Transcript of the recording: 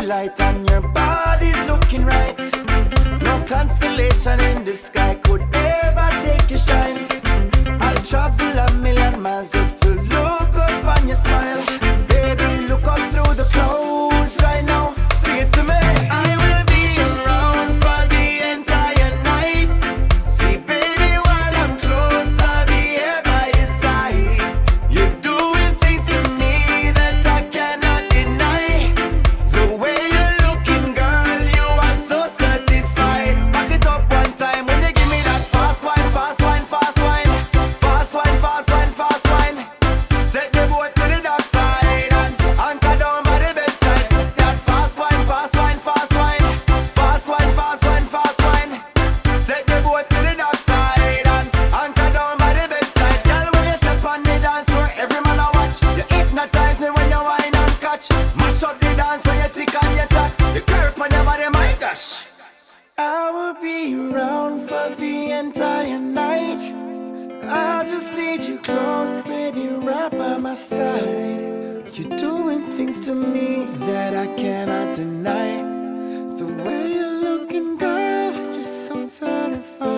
light and your body's looking right. No constellation in the sky could ever take your shine. I'll travel a million miles just to look up on your smile. Baby, look up through the clouds right now. Sing it to me. I will be around for the entire night. See, baby, while I'm close, I'll be here by your side. You're doing things to me that I cannot deny. The way you're looking, girl, you are so certified. Back it up one time when you give me that fast wine, fast wine, fast wine. Fast wine, fast wine, fast wine. Take the boat to the dark side and anchor down by the bedside. That fast wine, fast wine, fast wine. Fast wine, fast wine, fast wine. Take the boat to the dark side and anchor down by the bedside. Girl, when you step on the dance floor, every man I watch. You hypnotize me when you whine and catch. Mash up the dance when you tick and you tack. You curve on your body, my gosh. I will be around for the entire night. I just need you close, baby, right by my side. You're doing things to me that I cannot deny. The way you're looking, girl, you're so certified.